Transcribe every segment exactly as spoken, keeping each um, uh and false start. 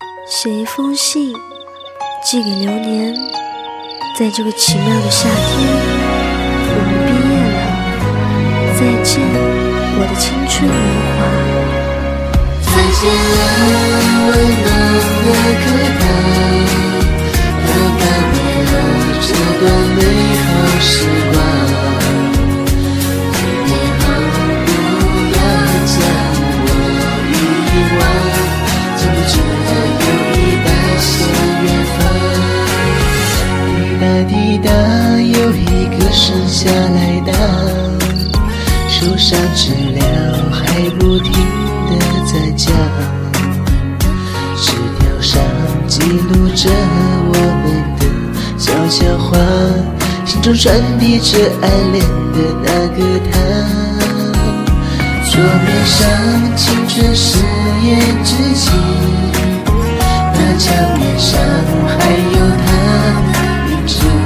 写一封信寄给流年，在这个奇妙的夏天，我们毕业了，再见我的青春年华。 再见了温暖的课堂，要告别了这段美好时光。你好，不要将我遗忘，记不住的有一半是远方。滴答滴答，有一个剩下来的，手上治疗还不停的在讲，纸条上记录着我们的悄悄话，心中传递着爱恋的那个他。桌面上青春誓言之情，那墙面上还有他的名字，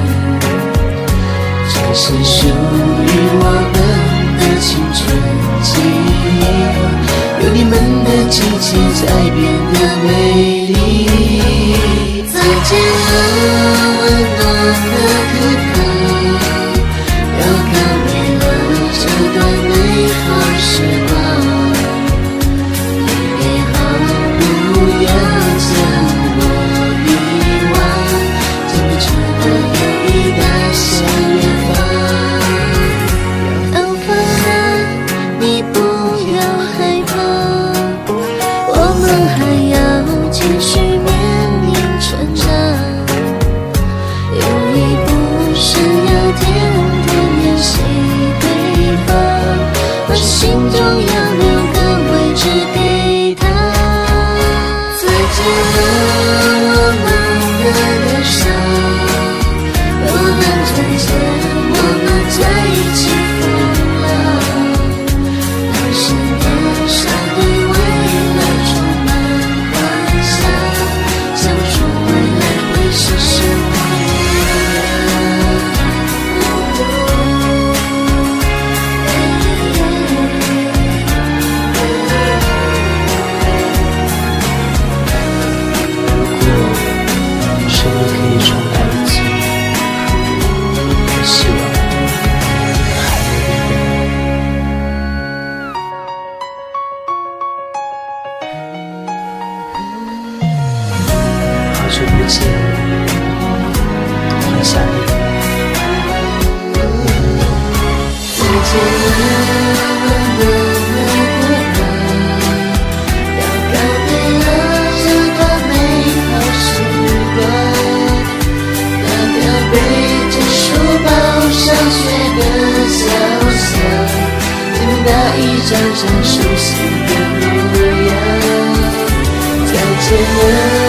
这是属于我们的青春记忆，有你们的季节才变得美丽。再见了温暖的课堂，要告别了这段美好时光。你好，不要将我遗忘，记不住的有一大些远方。要放下，你不要害怕，我们还要继续面临成长，有一步是要天天练习对方，而心中要留个位置给他。再见了我们的脸上，不能再见我们在一起疯了，当时年少对未来充满幻想，想不出未来会是什么生命可以重来一次，希望还好久不见，很想你。再见了温暖的课堂，要告别了这段美好时光。那条背着书包上学的小巷，记不那一张张熟悉的模样。再见了